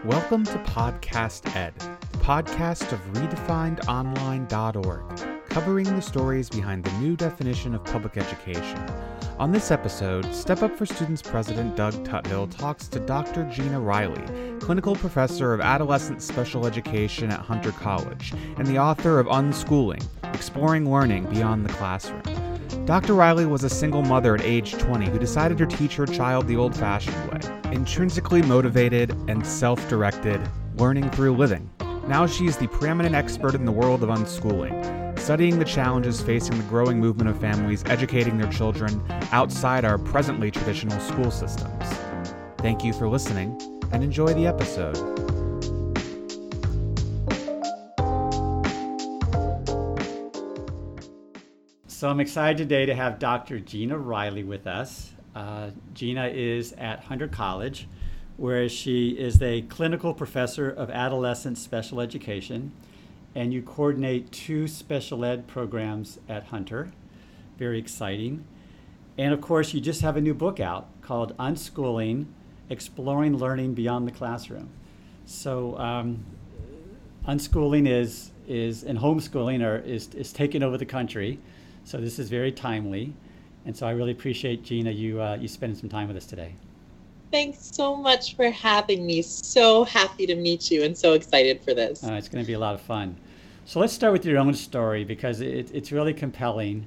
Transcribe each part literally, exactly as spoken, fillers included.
Welcome to Podcast Ed, the podcast of redefined online dot org, covering the stories behind the new definition of public education. On this episode, Step Up for Students President Doug Tuthill talks to Doctor Gina Riley, clinical professor of adolescent special education at Hunter College, and the author of Unschooling, Exploring Learning Beyond the Classroom. Doctor Riley was a single mother at age twenty who decided to teach her child the old-fashioned way, intrinsically motivated and self-directed, learning through living. Now she is the preeminent expert in the world of unschooling, studying the challenges facing the growing movement of families educating their children outside our presently traditional school systems. Thank you for listening, and enjoy the episode. So I'm excited today to have Doctor Gina Riley with us. Uh, Gina is at Hunter College, where she is a clinical professor of adolescent special education, and you coordinate two special ed programs at Hunter. Very exciting. And of course, you just have a new book out called Unschooling, Exploring Learning Beyond the Classroom. So um, unschooling is, is and homeschooling are, is, is taking over the country. So this is very timely. And so I really appreciate, Gina, you uh, you spending some time with us today. Thanks so much for having me. So happy to meet you and so excited for this. Uh, it's going to be a lot of fun. So let's start with your own story because it, it's really compelling.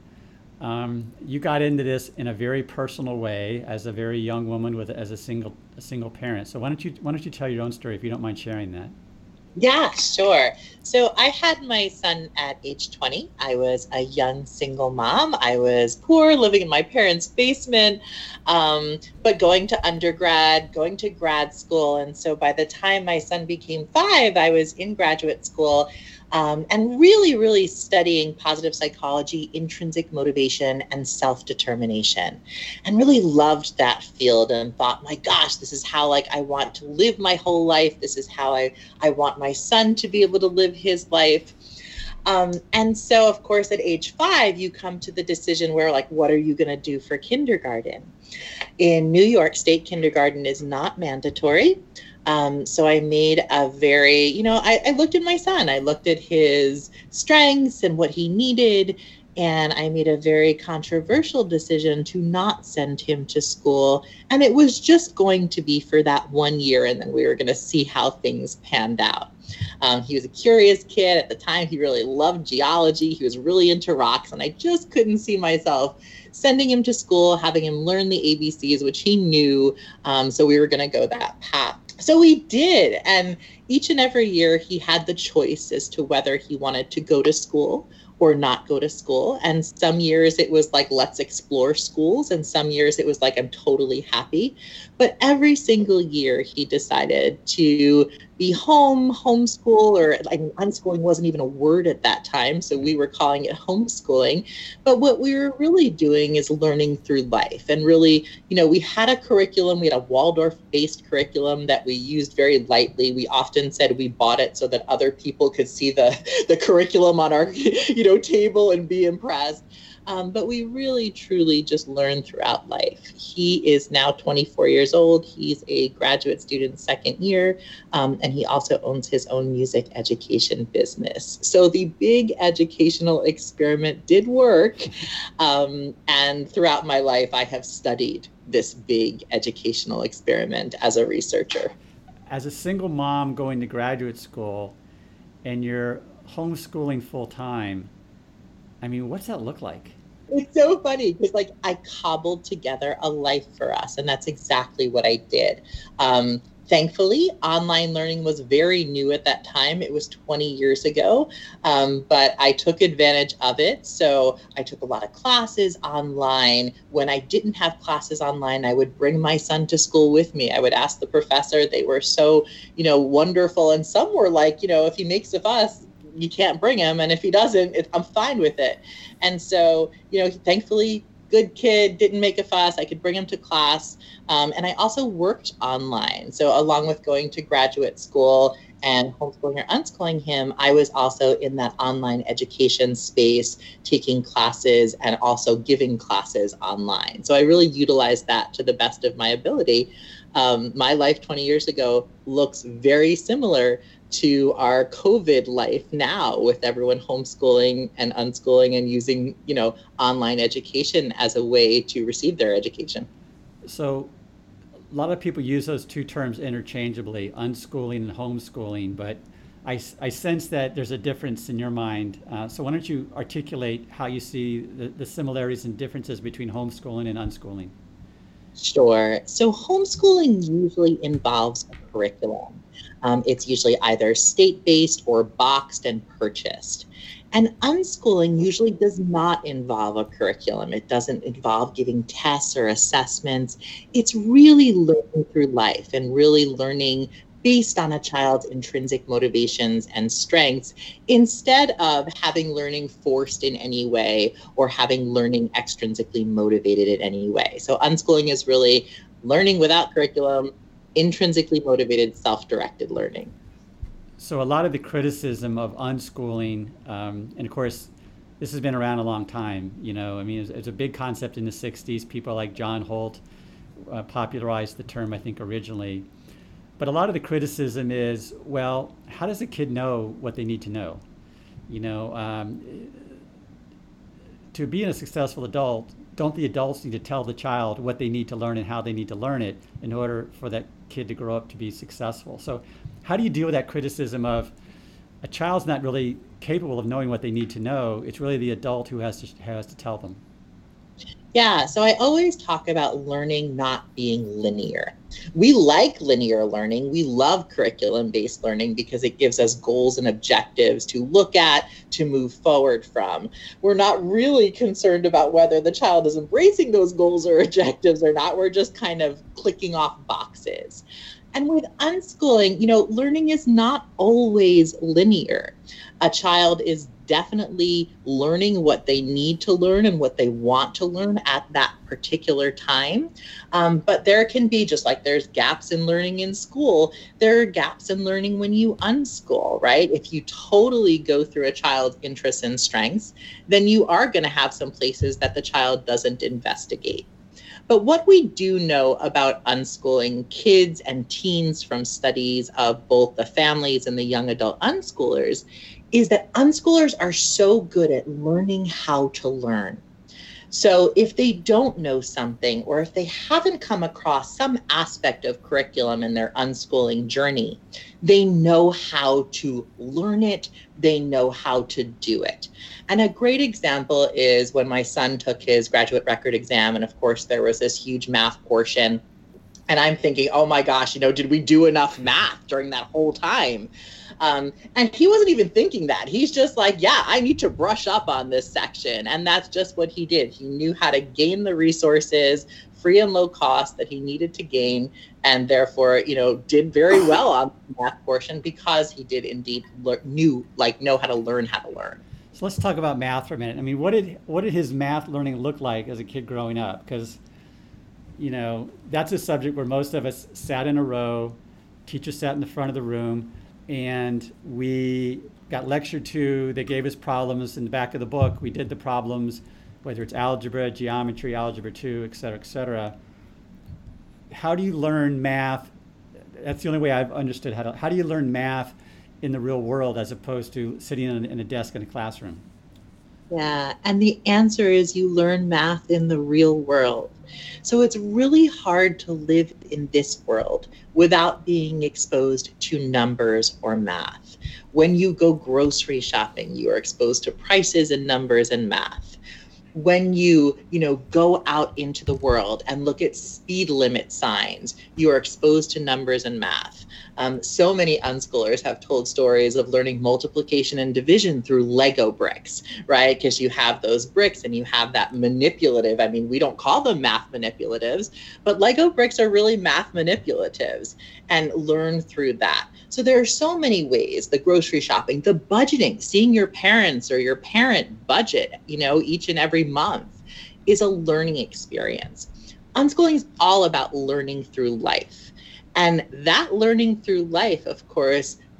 Um, you got into this in a very personal way as a very young woman with as a single a single parent. So why don't you why don't you tell your own story if you don't mind sharing that? Yeah, sure. So I had my son at age twenty. I was a young single mom. I was poor, living in my parents' basement, um, but going to undergrad, going to grad school. And so by the time my son became five, I was in graduate school. Um, and really, really studying positive psychology, intrinsic motivation, and self-determination, and really loved that field and thought, my gosh, this is how like I want to live my whole life. This is how I, I want my son to be able to live his life. Um, and so, of course, at age five, you come to the decision where, like, what are you going to do for kindergarten? In New York State, kindergarten is not mandatory. Um, so I made a very, you know, I, I looked at my son, I looked at his strengths and what he needed, and I made a very controversial decision to not send him to school. And it was just going to be for that one year, and then we were going to see how things panned out. Um, he was a curious kid. At the time, he really loved geology. He was really into rocks, and I just couldn't see myself sending him to school, having him learn the A B Cs, which he knew. Um, so we were going to go that path. So we did. And each and every year he had the choice as to whether he wanted to go to school or not go to school. And some years it was like, let's explore schools. And some years it was like, I'm totally happy. But every single year he decided to be home, homeschool, or like unschooling wasn't even a word at that time. So we were calling it homeschooling. But what we were really doing is learning through life. And really, you know, we had a curriculum, we had a Waldorf-based curriculum that we used very lightly. We often said we bought it so that other people could see the, the curriculum on our, you know, table and be impressed. Um, but we really, truly just learn throughout life. He is now twenty-four years old. He's a graduate student second year, um, and he also owns his own music education business. So the big educational experiment did work. Um, and throughout my life, I have studied this big educational experiment as a researcher. As a single mom going to graduate school and you're homeschooling full time, I mean, what's that look like? It's so funny because like I cobbled together a life for us, and that's exactly what I did. Um, thankfully, online learning was very new at that time. It was twenty years ago, um, but I took advantage of it. So I took a lot of classes online. When I didn't have classes online, I would bring my son to school with me. I would ask the professor. They were so, you know, wonderful. And some were like, you know, if he makes a fuss, you can't bring him. And if he doesn't, it, I'm fine with it. And so, you know, thankfully, good kid, didn't make a fuss. I could bring him to class. Um, and I also worked online. So along with going to graduate school and homeschooling or unschooling him, I was also in that online education space, taking classes and also giving classes online. So I really utilized that to the best of my ability. Um, my life twenty years ago looks very similar to our COVID life now, with everyone homeschooling and unschooling and using, you know, online education as a way to receive their education. So a lot of people use those two terms interchangeably, unschooling and homeschooling, but I, I sense that there's a difference in your mind. Uh, so why don't you articulate how you see the, the similarities and differences between homeschooling and unschooling? Sure. So homeschooling usually involves a curriculum. Um, it's usually either state-based or boxed and purchased. And unschooling usually does not involve a curriculum. It doesn't involve giving tests or assessments. It's really learning through life and really learning based on a child's intrinsic motivations and strengths, instead of having learning forced in any way or having learning extrinsically motivated in any way. So unschooling is really learning without curriculum, intrinsically motivated, self-directed learning. So a lot of the criticism of unschooling, um, and of course, this has been around a long time, you know, I mean, it's, it's a big concept in the sixties. People like John Holt uh, popularized the term, I think, originally. But a lot of the criticism is, well, how does a kid know what they need to know? You know, um, to be a successful adult, don't the adults need to tell the child what they need to learn and how they need to learn it in order for that kid to grow up to be successful? So how do you deal with that criticism of a child's not really capable of knowing what they need to know? It's really the adult who has to has to tell them. Yeah, so I always talk about learning not being linear. We like linear learning. We love curriculum-based learning because it gives us goals and objectives to look at, to move forward from. We're not really concerned about whether the child is embracing those goals or objectives or not. We're just kind of clicking off boxes. And with unschooling, you know, learning is not always linear. A child is definitely learning what they need to learn and what they want to learn at that particular time. Um, but there can be, just like there's gaps in learning in school, there are gaps in learning when you unschool, right? If you totally go through a child's interests and strengths, then you are going to have some places that the child doesn't investigate. But what we do know about unschooling kids and teens from studies of both the families and the young adult unschoolers is that unschoolers are so good at learning how to learn. So if they don't know something, or if they haven't come across some aspect of curriculum in their unschooling journey, they know how to learn it, they know how to do it. And a great example is when my son took his graduate record exam, and of course there was this huge math portion. And I'm thinking, oh my gosh, you know, did we do enough math during that whole time? Um, and he wasn't even thinking that. He's just like, yeah, I need to brush up on this section. And that's just what he did. He knew how to gain the resources, free and low cost, that he needed to gain, and therefore, you know, did very well on the math portion because he did indeed lear- knew, like, know how to learn how to learn. So let's talk about math for a minute. I mean, what did what did his math learning look like as a kid growing up? Because, you know, that's a subject where most of us sat in a row, teacher sat in the front of the room, and we got lectured to. They gave us problems in the back of the book. We did the problems, whether it's algebra, geometry, algebra two, et cetera, et cetera. How do you learn math? That's the only way I've understood how to. How do you learn math in the real world as opposed to sitting in, in a desk in a classroom? Yeah, and the answer is you learn math in the real world. So it's really hard to live in this world without being exposed to numbers or math. When you go grocery shopping, you are exposed to prices and numbers and math. When you, you know, go out into the world and look at speed limit signs, you are exposed to numbers and math. Um, so many unschoolers have told stories of learning multiplication and division through Lego bricks, right? Because you have those bricks and you have that manipulative. I mean, we don't call them math manipulatives, but Lego bricks are really math manipulatives, and learn through that. So there are so many ways: the grocery shopping, the budgeting, seeing your parents or your parent budget, you know, each and every month is a learning experience. Unschooling is all about learning through life. And that learning through life, of course,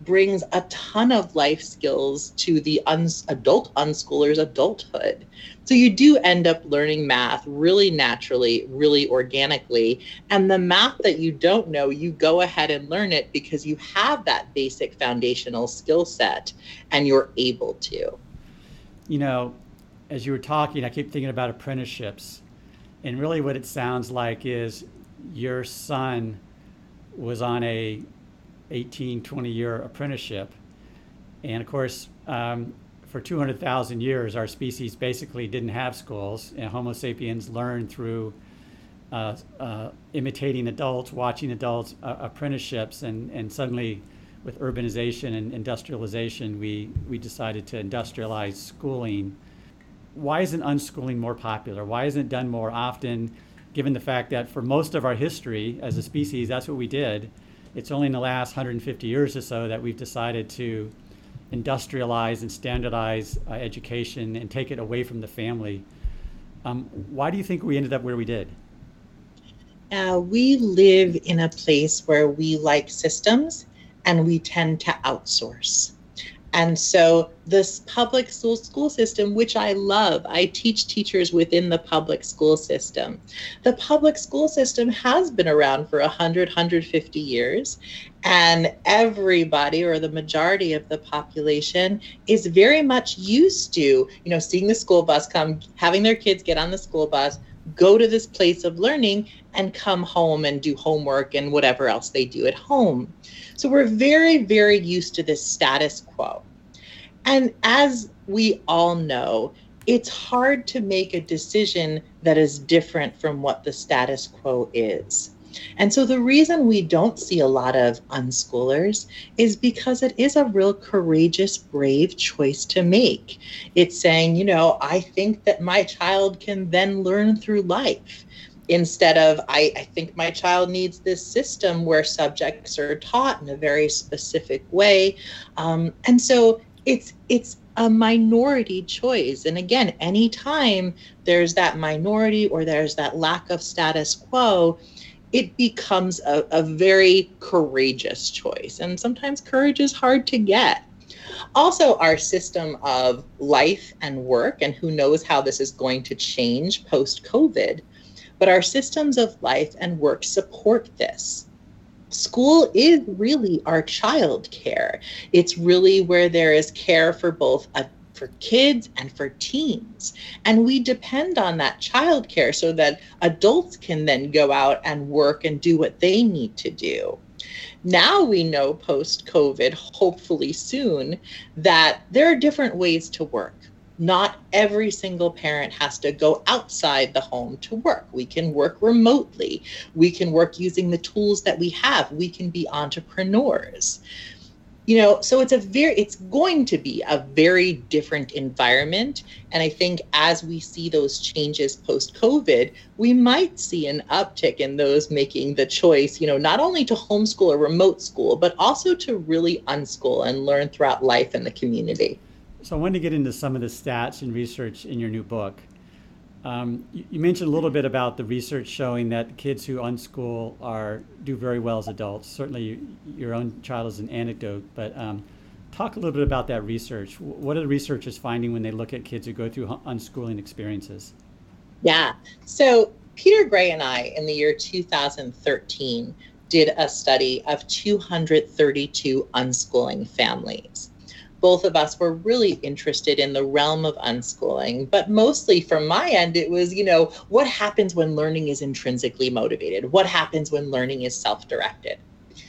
brings a ton of life skills to the uns- adult unschoolers' adulthood. So you do end up learning math really naturally, really organically. And the math that you don't know, you go ahead and learn it because you have that basic foundational skill set and you're able to. You know, as you were talking, I keep thinking about apprenticeships. And really what it sounds like is your son was on a eighteen, twenty year apprenticeship. And of course, um, for two hundred thousand years, our species basically didn't have schools, and Homo sapiens learned through uh, uh, imitating adults, watching adults, uh, apprenticeships, and, and suddenly with urbanization and industrialization, we, we decided to industrialize schooling. Why isn't unschooling more popular? Why isn't it done more often, given the fact that for most of our history as a species, that's what we did? It's only in the last one hundred fifty years or so that we've decided to industrialize and standardize uh, education and take it away from the family. Um, why do you think we ended up where we did? Uh, we live in a place where we like systems and we tend to outsource. And so this public school school system, which I love, I teach teachers within the public school system. The public school system has been around for one hundred, one hundred fifty years, and everybody, or the majority of the population, is very much used to, you know, seeing the school bus come, having their kids get on the school bus, go to this place of learning, and come home and do homework and whatever else they do at home. So we're very, very used to this status quo. And as we all know, it's hard to make a decision that is different from what the status quo is. And so the reason we don't see a lot of unschoolers is because it is a real courageous, brave choice to make. It's saying, you know, I think that my child can then learn through life. Instead of, I, I think my child needs this system where subjects are taught in a very specific way. Um, and so it's it's a minority choice. And again, anytime there's that minority or there's that lack of status quo, it becomes a, a very courageous choice. And sometimes courage is hard to get. Also, our system of life and work, and who knows how this is going to change post-COVID, but our systems of life and work support this. School is really our child care. It's really where there is care for both a, for kids and for teens. And we depend on that child care so that adults can then go out and work and do what they need to do. Now we know post-COVID, hopefully soon, that there are different ways to work. Not every single parent has to go outside the home to work. We can work remotely. We can work using the tools that we have. We can be entrepreneurs. You know, so it's a very, it's going to be a very different environment. And I think as we see those changes post-COVID, we might see an uptick in those making the choice, you know, not only to homeschool or remote school, but also to really unschool and learn throughout life in the community. So I wanted to get into some of the stats and research in your new book. Um, you, you mentioned a little bit about the research showing that kids who unschool are do very well as adults. Certainly you, your own child is an anecdote, but um, talk a little bit about that research. What are the researchers finding when they look at kids who go through unschooling experiences? Yeah, so Peter Gray and I in the year two thousand thirteen did a study of two hundred thirty-two unschooling families. Both of us were really interested in the realm of unschooling, but mostly from my end, it was, you know, what happens when learning is intrinsically motivated? What happens when learning is self-directed?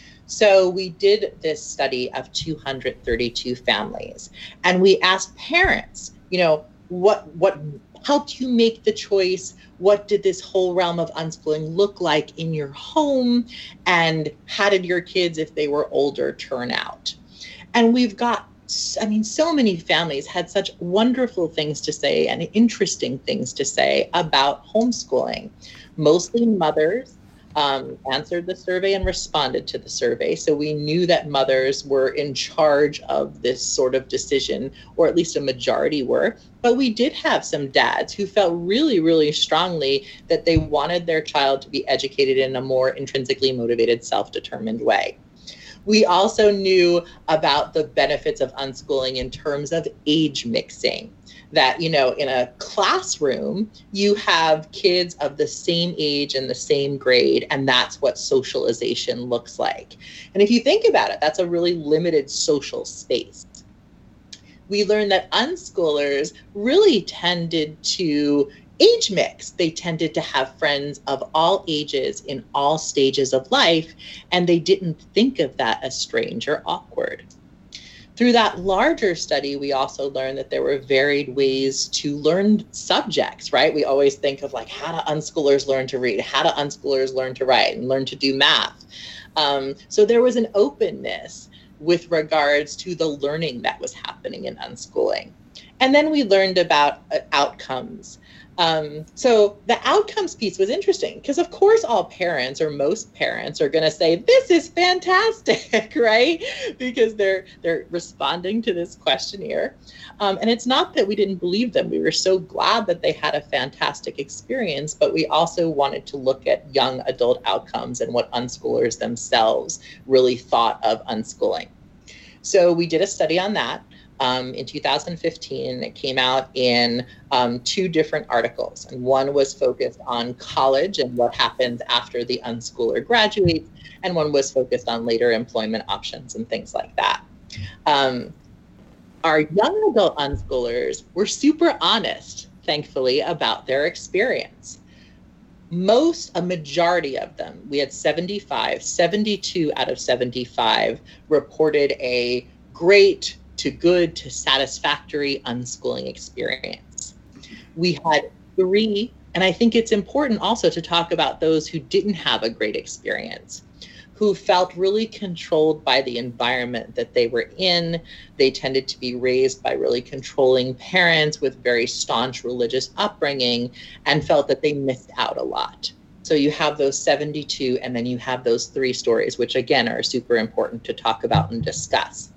So we did this study of two hundred thirty-two families, and we asked parents, you know, what, what helped you make the choice? What did this whole realm of unschooling look like in your home? And how did your kids, if they were older, turn out? And we've got I mean, so many families had such wonderful things to say and interesting things to say about homeschooling. Mostly mothers um, answered the survey and responded to the survey. So we knew that mothers were in charge of this sort of decision, or at least a majority were. But we did have some dads who felt really, really strongly that they wanted their child to be educated in a more intrinsically motivated, self-determined way. We also knew about the benefits of unschooling in terms of age mixing. That, you know, in a classroom, you have kids of the same age and the same grade, and that's what socialization looks like. And if you think about it, that's a really limited social space. We learned that unschoolers really tended to age mix. They tended to have friends of all ages in all stages of life, and they didn't think of that as strange or awkward. Through that larger study, we also learned that there were varied ways to learn subjects, right? We always think of like, how do unschoolers learn to read? How do unschoolers learn to write and learn to do math? Um, so there was an openness with regards to the learning that was happening in unschooling. And then we learned about uh, outcomes. Um, so the outcomes piece was interesting because, of course, all parents or most parents are going to say, this is fantastic, right? Because they're they're responding to this questionnaire. Um, and it's not that we didn't believe them. We were so glad that they had a fantastic experience, but we also wanted to look at young adult outcomes and what unschoolers themselves really thought of unschooling. So we did a study on that. Um, in two thousand fifteen, it came out in um, two different articles. And one was focused on college and what happens after the unschooler graduates, and one was focused on later employment options and things like that. Um, our young adult unschoolers were super honest, thankfully, about their experience. Most, a majority of them, we had seventy-five, seventy-two out of seventy-five reported a great to good to satisfactory unschooling experience. We had three, and I think it's important also to talk about those who didn't have a great experience, who felt really controlled by the environment that they were in. They tended to be raised by really controlling parents with very staunch religious upbringing and felt that they missed out a lot. So you have those seventy-two, and then you have those three stories, which again are super important to talk about and discuss.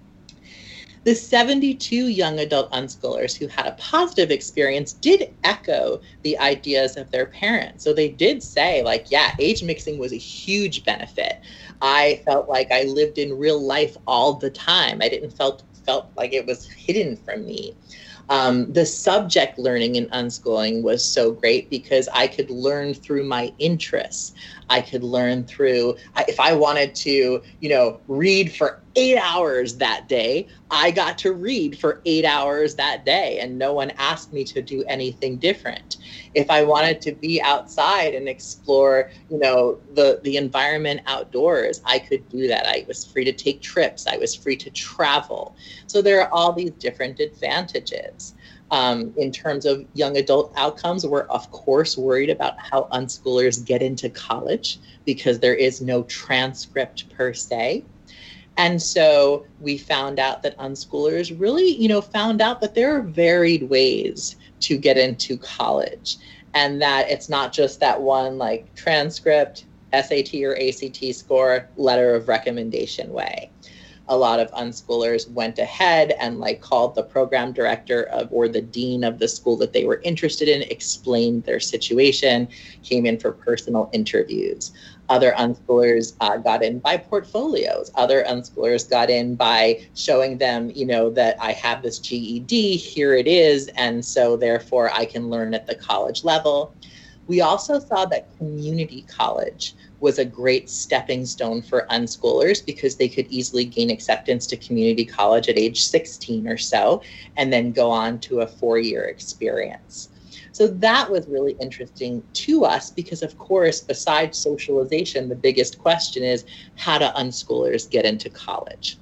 The seventy-two young adult unschoolers who had a positive experience did echo the ideas of their parents. So they did say, like, yeah, age mixing was a huge benefit. I felt like I lived in real life all the time. I didn't felt felt like it was hidden from me. Um, the subject learning in unschooling was so great because I could learn through my interests. I could learn through, if I wanted to, you know, read for eight hours that day, I got to read for eight hours that day, and no one asked me to do anything different. If I wanted to be outside and explore, you know, the, the environment outdoors, I could do that. I was free to take trips. I was free to travel. So there are all these different advantages. Um, in terms of young adult outcomes, we're of course worried about how unschoolers get into college because there is no transcript per se. And so we found out that unschoolers really, you know, found out that there are varied ways to get into college, and that it's not just that one like transcript, S A T or A C T score, letter of recommendation way. A lot of unschoolers went ahead and like called the program director of or the dean of the school that they were interested in, explained their situation, came in for personal interviews. Other unschoolers uh, got in by portfolios. Other unschoolers got in by showing them, you know, that I have this G E D, here it is, and so therefore I can learn at the college level. We also saw that community college was a great stepping stone for unschoolers because they could easily gain acceptance to community college at age sixteen or so, and then go on to a four-year experience. So that was really interesting to us because, of course, besides socialization, the biggest question is, how do unschoolers get into college?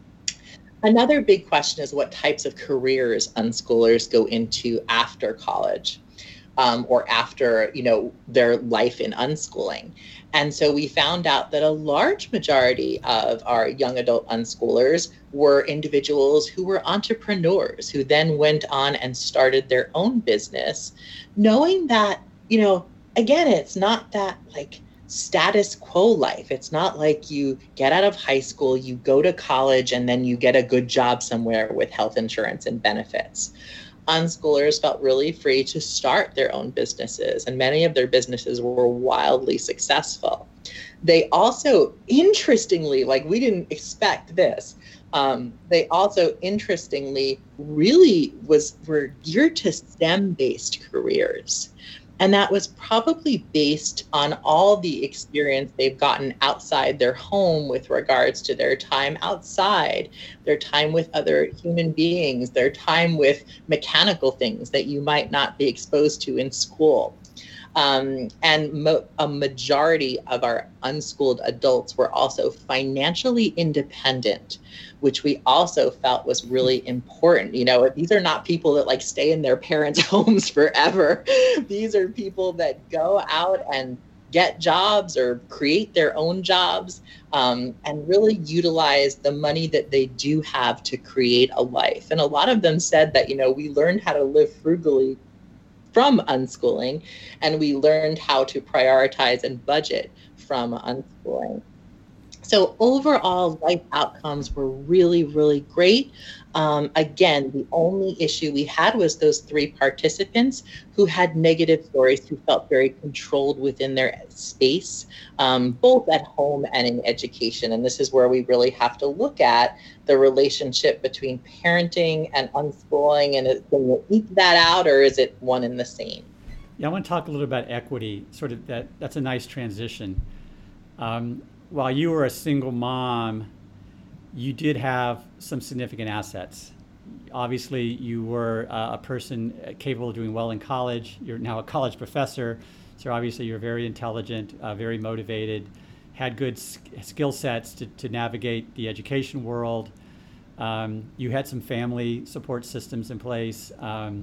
Another big question is what types of careers unschoolers go into after college. Um, or after, you know, their life in unschooling. And so we found out that a large majority of our young adult unschoolers were individuals who were entrepreneurs who then went on and started their own business, knowing that, you know, again, it's not that like status quo life. It's not like you get out of high school, you go to college, and then you get a good job somewhere with health insurance and benefits. Unschoolers felt really free to start their own businesses, and many of their businesses were wildly successful. They also, interestingly, like we didn't expect this, um, they also interestingly really was were geared to STEM-based careers. And that was probably based on all the experience they've gotten outside their home with regards to their time outside, their time with other human beings, their time with mechanical things that you might not be exposed to in school. Um, and mo- a majority of our unschooled adults were also financially independent, which we also felt was really important. You know, these are not people that like stay in their parents' homes forever. These are people that go out and get jobs or create their own jobs, um, and really utilize the money that they do have to create a life. And a lot of them said that, you know, we learned how to live frugally from unschooling, and we learned how to prioritize and budget from unschooling. So overall, life outcomes were really, really great. Um, again, the only issue we had was those three participants who had negative stories, who felt very controlled within their space, um, both at home and in education. And this is where we really have to look at the relationship between parenting and unschooling, and is, can you eke that out, or is it one and the same? Yeah, I want to talk a little about equity. Sort of that. That's a nice transition. Um, while you were a single mom, you did have some significant assets. Obviously, you were uh, a person capable of doing well in college. You're now a college professor, so obviously you're very intelligent, uh, very motivated, had good skill sets to, to navigate the education world. Um, you had some family support systems in place. Um,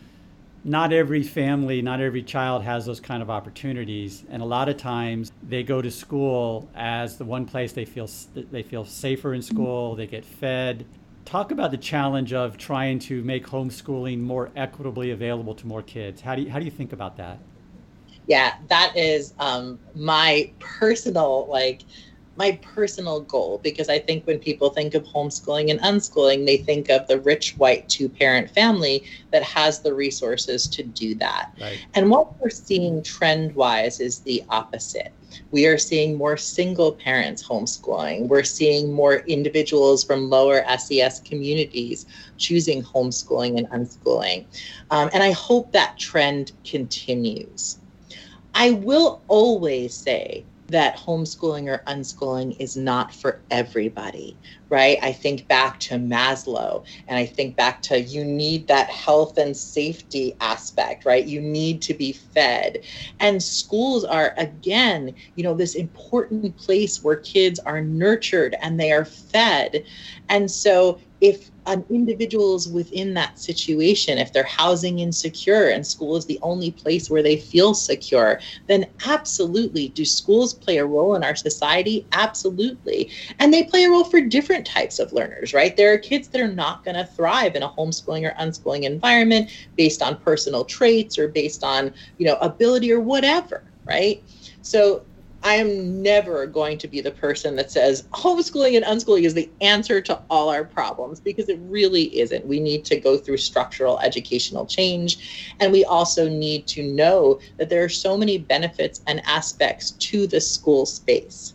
not every family, not every child has those kind of opportunities, and a lot of times they go to school as the one place they feel they feel safer in school. They get fed. Talk about the challenge of trying to make homeschooling more equitably available to more kids. How do you, how do you think about that? Yeah, that is um, my personal like. my personal goal, because I think when people think of homeschooling and unschooling, they think of the rich white two-parent family that has the resources to do that. Right. And what we're seeing trend-wise is the opposite. We are seeing more single parents homeschooling. We're seeing more individuals from lower S E S communities choosing homeschooling and unschooling. Um, and I hope that trend continues. I will always say that homeschooling or unschooling is not for everybody, right? I think back to Maslow, and I think back to you need that health and safety aspect, right? You need to be fed. And schools are, again, you know, this important place where kids are nurtured and they are fed. And so if an individual is within that situation, if they're housing insecure and school is the only place where they feel secure, then absolutely. Do schools play a role in our society? Absolutely. And they play a role for different types of learners, right? There are kids that are not going to thrive in a homeschooling or unschooling environment based on personal traits or based on, you know, ability or whatever, right? So I am never going to be the person that says homeschooling and unschooling is the answer to all our problems, because it really isn't. We need to go through structural educational change. And we also need to know that there are so many benefits and aspects to the school space.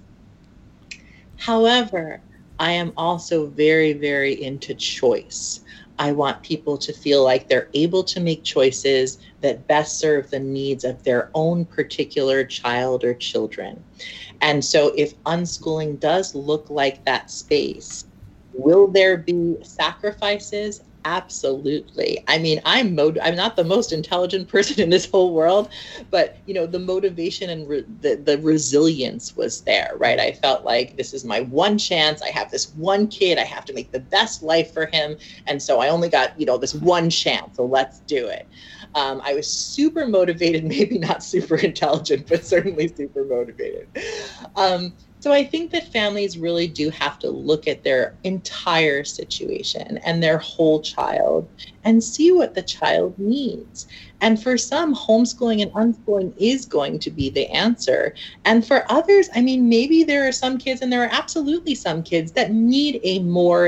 However, I am also very, very into choice. I want people to feel like they're able to make choices that best serve the needs of their own particular child or children. And so if unschooling does look like that space, will there be sacrifices? Absolutely. I mean, I'm mo- I'm not the most intelligent person in this whole world, but you know, the motivation and re- the, the resilience was there, right? I felt like this is my one chance. I have this one kid. I have to make the best life for him. And so I only got, you know, this one chance. So let's do it. Um, I was super motivated, maybe not super intelligent, but certainly super motivated. Um, So I think that families really do have to look at their entire situation and their whole child and see what the child needs. And for some, homeschooling and unschooling is going to be the answer. And for others, I mean, maybe there are some kids, and there are absolutely some kids that need a more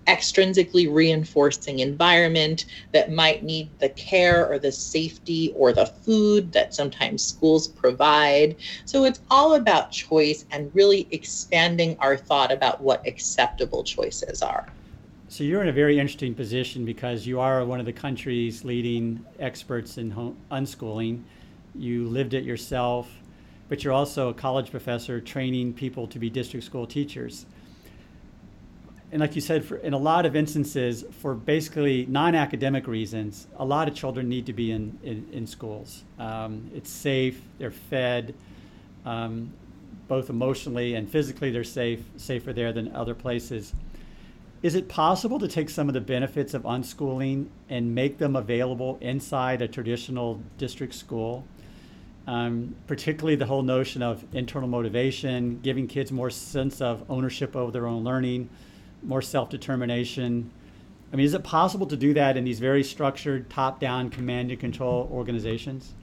extrinsically reinforcing environment that might need the care or the safety or the food that sometimes schools provide. So it's all about choice and really expanding our thought about what acceptable choices are. So you're in a very interesting position because you are one of the country's leading experts in home unschooling. You lived it yourself, but you're also a college professor training people to be district school teachers. And like you said, for, in a lot of instances, for basically non-academic reasons, a lot of children need to be in, in, in schools. Um, it's safe, they're fed, um, both emotionally and physically they're safe, safer there than other places. Is it possible to take some of the benefits of unschooling and make them available inside a traditional district school? Um, particularly the whole notion of internal motivation, giving kids more sense of ownership over their own learning, more self-determination. I mean, is it possible to do that in these very structured, top-down, command and control organizations?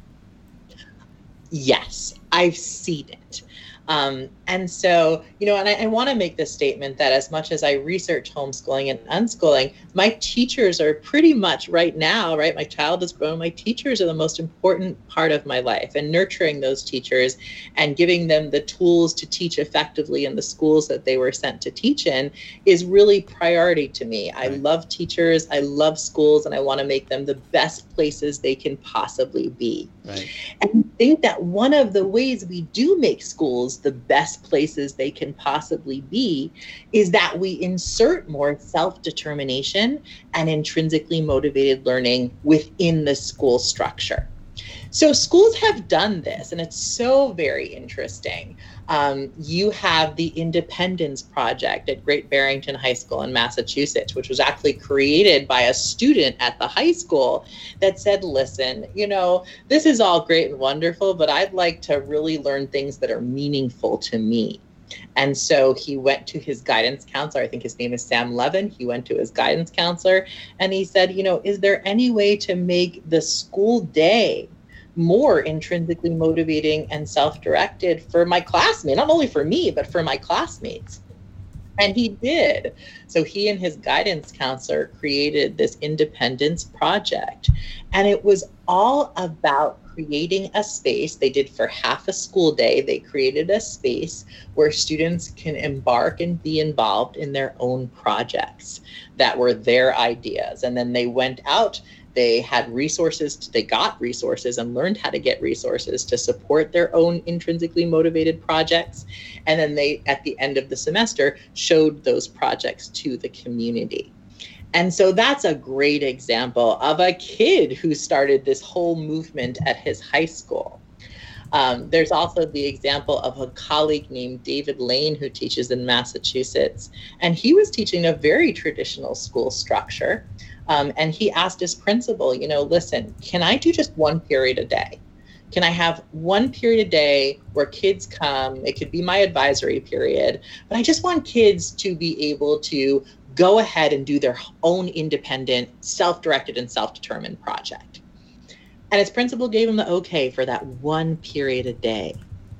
Yes, I've seen it. Um, and so, you know, and I, I want to make this statement that as much as I research homeschooling and unschooling, my teachers are pretty much right now, right? My child is grown. My teachers are the most important part of my life, and nurturing those teachers and giving them the tools to teach effectively in the schools that they were sent to teach in is really priority to me. I Right. love teachers. I love schools, and I want to make them the best places they can possibly be. Right. And I think that one of the ways we do make schools the best places they can possibly be is that we insert more self-determination and intrinsically motivated learning within the school structure. So schools have done this, and it's so very interesting. Um, you have the Independence Project at Great Barrington High School in Massachusetts, which was actually created by a student at the high school that said, listen, you know, this is all great and wonderful, but I'd like to really learn things that are meaningful to me. And so he went to his guidance counselor. I think his name is Sam Levin. He went to his guidance counselor and he said, you know, is there any way to make the school day more intrinsically motivating and self-directed for my classmates, not only for me, but for my classmates? And he did. So he and his guidance counselor created this Independence Project. And it was all about creating a space. They did for half a school day. They created a space where students can embark and be involved in their own projects that were their ideas. And then they went out. They had resources, they got resources and learned how to get resources to support their own intrinsically motivated projects. And then they, at the end of the semester, showed those projects to the community. And so that's a great example of a kid who started this whole movement at his high school. Um, there's also the example of a colleague named David Lane who teaches in Massachusetts. And he was teaching a very traditional school structure. Um, and he asked his principal, you know, listen, can I do just one period a day? Can I have one period a day where kids come? It could be my advisory period, but I just want kids to be able to go ahead and do their own independent, self-directed and self-determined project. And his principal gave him the okay for that one period a day.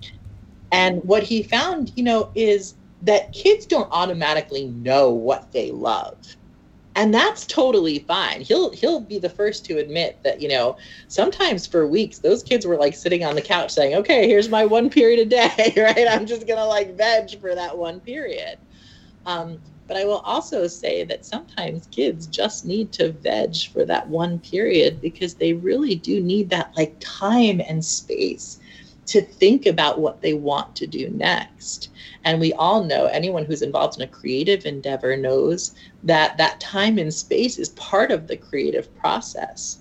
And what he found, you know, is that kids don't automatically know what they love. And that's totally fine. He'll he'll be the first to admit that, you know, sometimes for weeks, those kids were like sitting on the couch saying, okay, here's my one period a day, right? I'm just going to like veg for that one period. Um, but I will also say that sometimes kids just need to veg for that one period because they really do need that like time and space to think about what they want to do next. And we all know, anyone who's involved in a creative endeavor knows that that time and space is part of the creative process.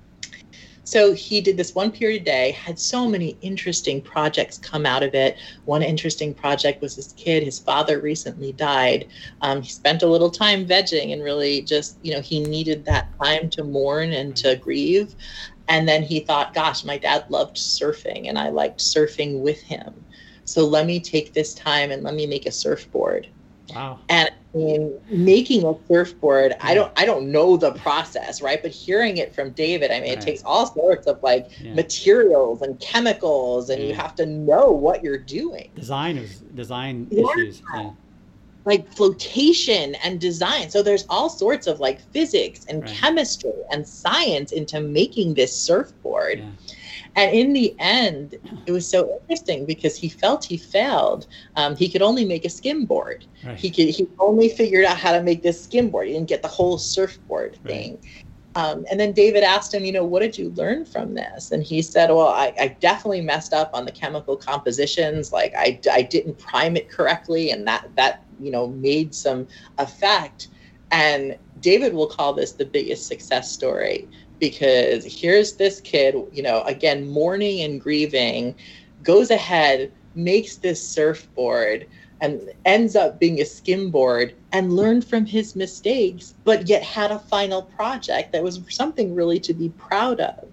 So he did this one period a day, had so many interesting projects come out of it. One interesting project was this kid, his father recently died. Um, he spent a little time vegging and really just, you know, he needed that time to mourn and to grieve. And then he thought, gosh, my dad loved surfing and I liked surfing with him. So let me take this time and let me make a surfboard. Wow. And in making a surfboard, I don't I don't know the process, right? But hearing it from David, I mean, Right. it takes all sorts of like Yeah. materials and chemicals, and you Yeah. have to know what you're doing. Design is design Yeah. issues. Yeah. like flotation and design. So there's all sorts of like physics and Right. chemistry and science into making this surfboard. Yeah. And in the end, it was so interesting because he felt he failed. Um, he could only make a skimboard. Right. He could he only figured out how to make this skimboard. He didn't get the whole surfboard Right. thing. Um, and then David asked him, you know, what did you learn from this? And he said, well, I, I definitely messed up on the chemical compositions. Like I, I didn't prime it correctly, and that that you know made some effect. And David will call this the biggest success story, because here's this kid, you know, again, mourning and grieving, goes ahead, makes this surfboard, and ends up being a skimboard, and learned from his mistakes, but yet had a final project that was something really to be proud of.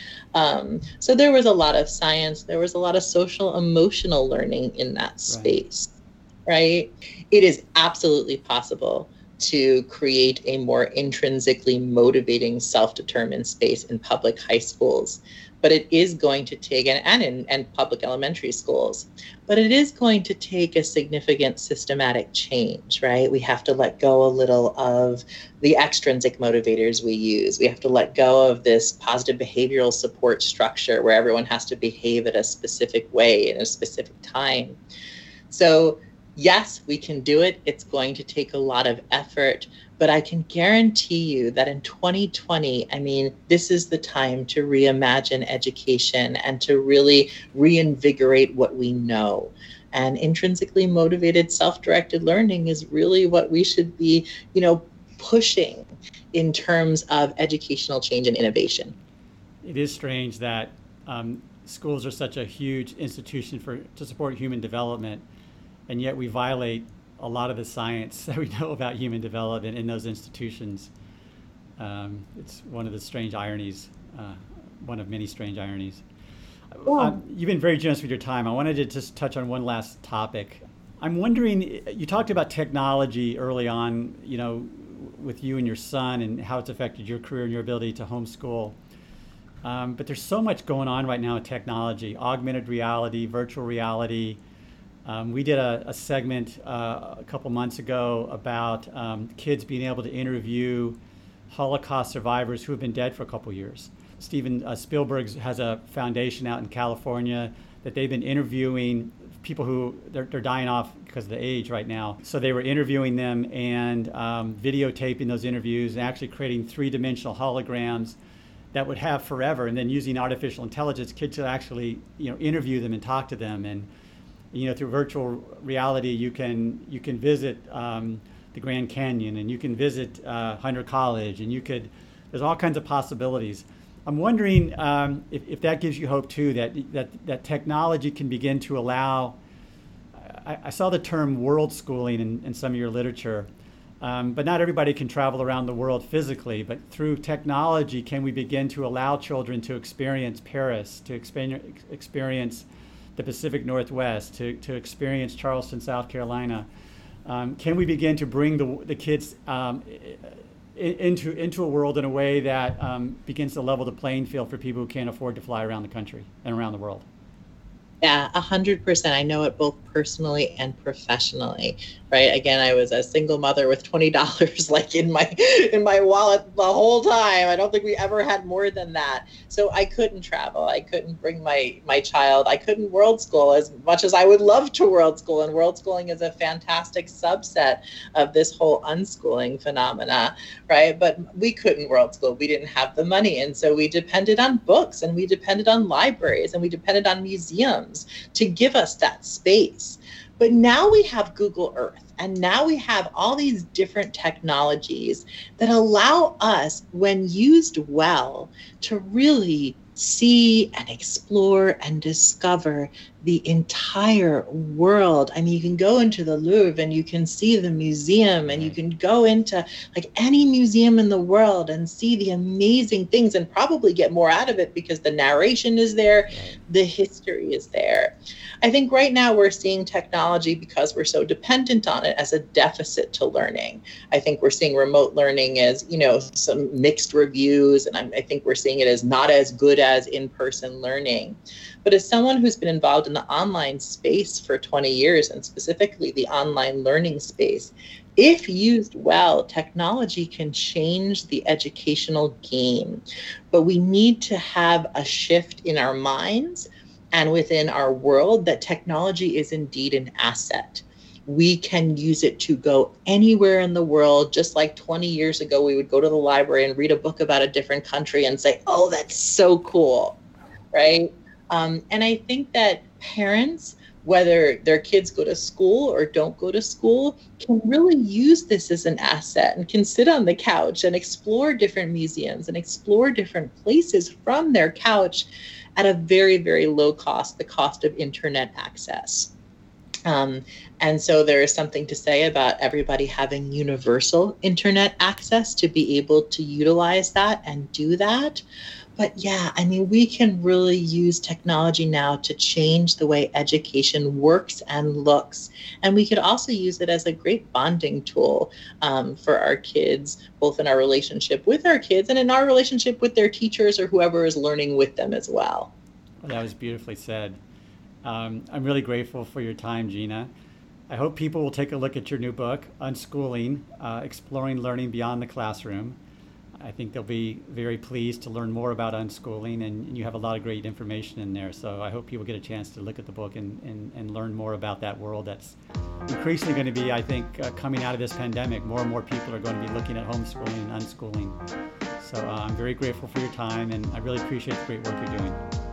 Um, so there was a lot of science, there was a lot of social emotional learning in that space, right? right? It is absolutely possible to create a more intrinsically motivating, self-determined space in public high schools. But it is going to take, and, and in and public elementary schools, but it is going to take a significant systematic change, right? We have to let go a little of the extrinsic motivators we use. We have to let go of this positive behavioral support structure where everyone has to behave at a specific way in a specific time. So yes, we can do it. It's going to take a lot of effort, but I can guarantee you that in twenty twenty, I mean, this is the time to reimagine education and to really reinvigorate what we know. And intrinsically motivated, self-directed learning is really what we should be, you know, pushing in terms of educational change and innovation. It is strange that um, schools are such a huge institution for to support human development, and yet we violate a lot of the science that we know about human development in those institutions. Um, it's one of the strange ironies, uh, one of many strange ironies. Yeah. Um, you've been very generous with your time. I wanted to just touch on one last topic. I'm wondering, you talked about technology early on, you know, with you and your son and how it's affected your career and your ability to homeschool. Um, but there's so much going on right now with technology, augmented reality, virtual reality. Um, we did a, a segment uh, a couple months ago about um, kids being able to interview Holocaust survivors who have been dead for a couple years. Steven uh, Spielberg has a foundation out in California that they've been interviewing people who they're, they're dying off because of the age right now. So they were interviewing them and um, videotaping those interviews and actually creating three-dimensional holograms that would have forever. And then using artificial intelligence, kids could actually, you know, interview them and talk to them. And you know, through virtual reality, you can you can visit um, the Grand Canyon, and you can visit uh, Hunter College, and you could. There's all kinds of possibilities. I'm wondering um, if, if that gives you hope too, that that that technology can begin to allow. I, I saw the term world schooling in, in some of your literature, um, but not everybody can travel around the world physically. But through technology, can we begin to allow children to experience Paris, to experience experience the Pacific Northwest, to, to experience Charleston, South Carolina? Um, can we begin to bring the, the kids um, into, into a world in a way that um, begins to level the playing field for people who can't afford to fly around the country and around the world? Yeah, a hundred percent. I know it both personally and professionally, right? Again, I was a single mother with twenty dollars like in my in my wallet the whole time. I don't think we ever had more than that. So I couldn't travel. I couldn't bring my my child. I couldn't world school as much as I would love to world school. And world schooling is a fantastic subset of this whole unschooling phenomena, right? But we couldn't world school. We didn't have the money. And so we depended on books, and we depended on libraries, and we depended on museums to give us that space. But now we have Google Earth, and now we have all these different technologies that allow us, when used well, to really see and explore and discover the entire world. I mean, you can go into the Louvre and you can see the museum, and you can go into like any museum in the world and see the amazing things and probably get more out of it because the narration is there, the history is there. I think right now we're seeing technology, because we're so dependent on it as a deficit to learning. I think we're seeing remote learning as, you know, some mixed reviews, and I'm, I think we're seeing it as not as good as in-person learning. But as someone who's been involved in the online space for twenty years, and specifically the online learning space, if used well, technology can change the educational game. But we need to have a shift in our minds and within our world that technology is indeed an asset. We can use it to go anywhere in the world, just like twenty years ago, we would go to the library and read a book about a different country and say, oh, that's so cool, right? Um, and I think that parents, whether their kids go to school or don't go to school, can really use this as an asset and can sit on the couch and explore different museums and explore different places from their couch at a very, very low cost, the cost of internet access. Um, and so there is something to say about everybody having universal internet access to be able to utilize that and do that. But yeah, I mean, we can really use technology now to change the way education works and looks. And we could also use it as a great bonding tool um, for our kids, both in our relationship with our kids and in our relationship with their teachers or whoever is learning with them as well. Well, that was beautifully said. Um, I'm really grateful for your time, Gina. I hope people will take a look at your new book, Unschooling, uh, Exploring Learning Beyond the Classroom. I think they'll be very pleased to learn more about unschooling, and you have a lot of great information in there. So I hope people get a chance to look at the book and, and, and learn more about that world that's increasingly going to be, I think, uh, coming out of this pandemic. More and more people are going to be looking at homeschooling and unschooling. So uh, I'm very grateful for your time, and I really appreciate the great work you're doing.